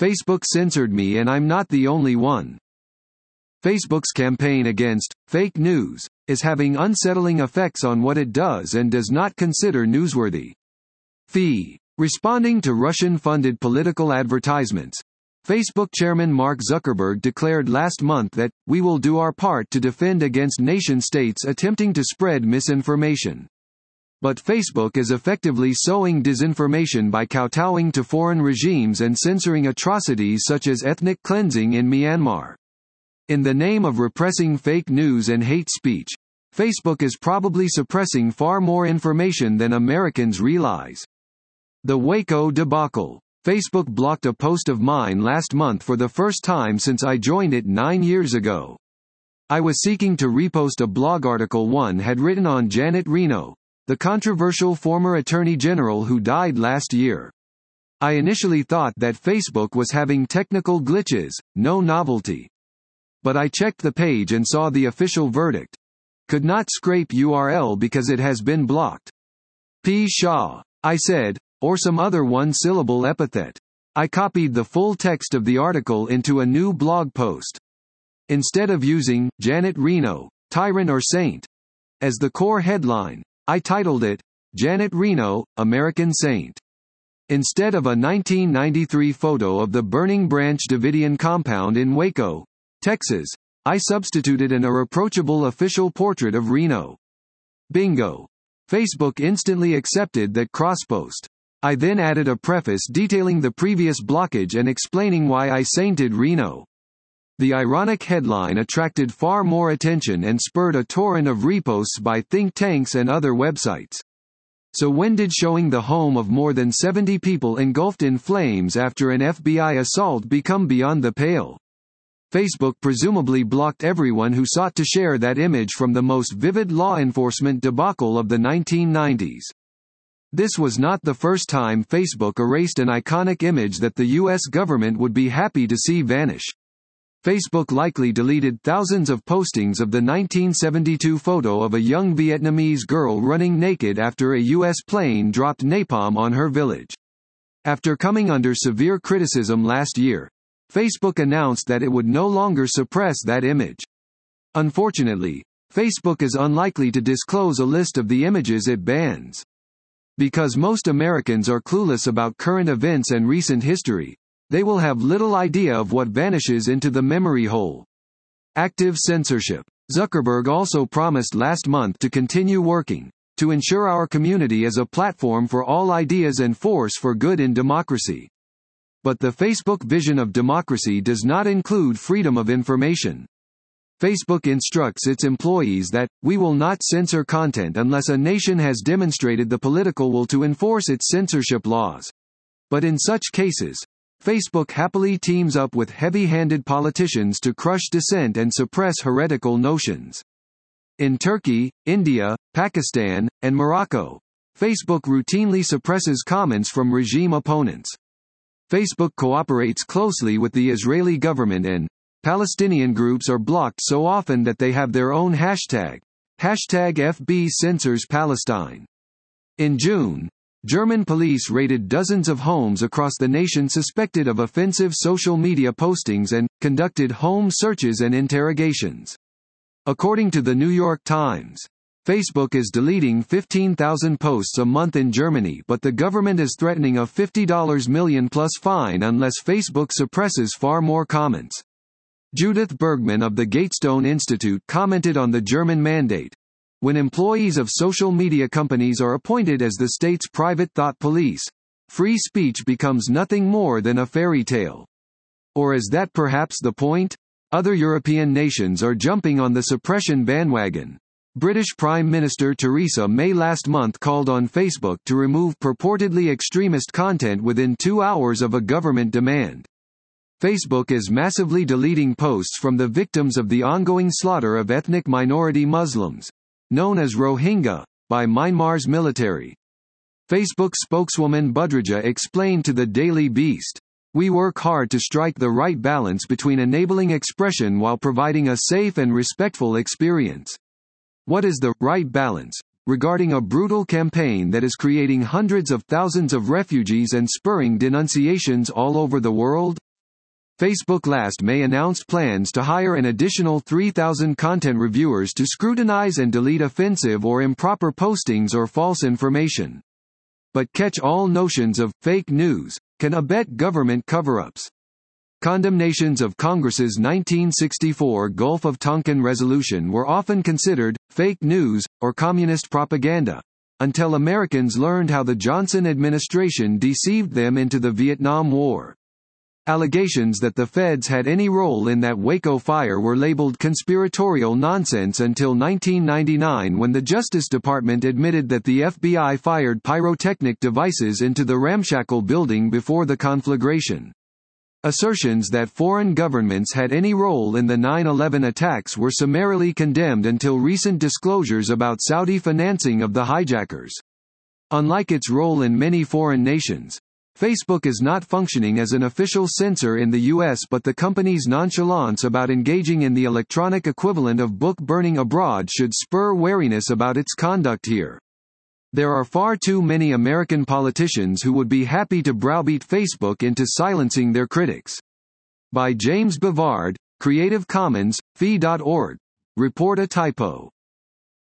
Facebook censored me and I'm not the only one. Facebook's campaign against fake news is having unsettling effects on what it does and does not consider newsworthy. Responding to Russian-funded political advertisements, Facebook chairman Mark Zuckerberg declared last month that, "We will do our part to defend against nation-states attempting to spread misinformation." But Facebook is effectively sowing disinformation by kowtowing to foreign regimes and censoring atrocities such as ethnic cleansing in Myanmar. In the name of repressing fake news and hate speech, Facebook is probably suppressing far more information than Americans realize. The Waco debacle. Facebook blocked a post of mine last month for the first time since I joined it 9 years ago. I was seeking to repost a blog article one had written on Janet Reno, the controversial former attorney general who died last year. I initially thought that Facebook was having technical glitches, no novelty. But I checked the page and saw the official verdict. Could not scrape URL because it has been blocked. Pshaw, I said, or some other one-syllable epithet. I copied the full text of the article into a new blog post. Instead of using Janet Reno, Tyrant or Saint as the core headline, I titled it, Janet Reno, American Saint. Instead of a 1993 photo of the Burning Branch Davidian compound in Waco, Texas, I substituted an irreproachable official portrait of Reno. Bingo. Facebook instantly accepted that crosspost. I then added a preface detailing the previous blockage and explaining why I sainted Reno. The ironic headline attracted far more attention and spurred a torrent of reposts by think tanks and other websites. So when did showing the home of more than 70 people engulfed in flames after an FBI assault become beyond the pale? Facebook presumably blocked everyone who sought to share that image from the most vivid law enforcement debacle of the 1990s. This was not the first time Facebook erased an iconic image that the U.S. government would be happy to see vanish. Facebook likely deleted thousands of postings of the 1972 photo of a young Vietnamese girl running naked after a U.S. plane dropped napalm on her village. After coming under severe criticism last year, Facebook announced that it would no longer suppress that image. Unfortunately, Facebook is unlikely to disclose a list of the images it bans. Because most Americans are clueless about current events and recent history, they will have little idea of what vanishes into the memory hole. Active censorship. Zuckerberg also promised last month to continue working to ensure our community is a platform for all ideas and force for good in democracy. But the Facebook vision of democracy does not include freedom of information. Facebook instructs its employees that, "We will not censor content unless a nation has demonstrated the political will to enforce its censorship laws." But in such cases, Facebook happily teams up with heavy-handed politicians to crush dissent and suppress heretical notions. In Turkey, India, Pakistan, and Morocco, Facebook routinely suppresses comments from regime opponents. Facebook cooperates closely with the Israeli government and Palestinian groups are blocked so often that they have their own hashtag. #FB censors Palestine. In June, German police raided dozens of homes across the nation suspected of offensive social media postings and conducted home searches and interrogations. According to the New York Times, Facebook is deleting 15,000 posts a month in Germany, but the government is threatening a $50 million plus fine unless Facebook suppresses far more comments. Judith Bergman of the Gatestone Institute commented on the German mandate. When employees of social media companies are appointed as the state's private thought police, free speech becomes nothing more than a fairy tale. Or is that perhaps the point? Other European nations are jumping on the suppression bandwagon. British Prime Minister Theresa May last month called on Facebook to remove purportedly extremist content within 2 hours of a government demand. Facebook is massively deleting posts from the victims of the ongoing slaughter of ethnic minority Muslims, known as Rohingya, by Myanmar's military. Facebook spokeswoman Budrija explained to the Daily Beast, "We work hard to strike the right balance between enabling expression while providing a safe and respectful experience." What is the right balance regarding a brutal campaign that is creating hundreds of thousands of refugees and spurring denunciations all over the world? Facebook last May announced plans to hire an additional 3,000 content reviewers to scrutinize and delete offensive or improper postings or false information. But catch-all notions of fake news can abet government cover-ups. Condemnations of Congress's 1964 Gulf of Tonkin resolution were often considered fake news or communist propaganda, until Americans learned how the Johnson administration deceived them into the Vietnam War. Allegations that the feds had any role in that Waco fire were labeled conspiratorial nonsense until 1999, when the Justice Department admitted that the FBI fired pyrotechnic devices into the ramshackle building before the conflagration. Assertions that foreign governments had any role in the 9/11 attacks were summarily condemned until recent disclosures about Saudi financing of the hijackers. Unlike its role in many foreign nations, Facebook is not functioning as an official censor in the U.S., but the company's nonchalance about engaging in the electronic equivalent of book burning abroad should spur wariness about its conduct here. There are far too many American politicians who would be happy to browbeat Facebook into silencing their critics. By James Bavard, Creative Commons, Fee.org. Report a typo.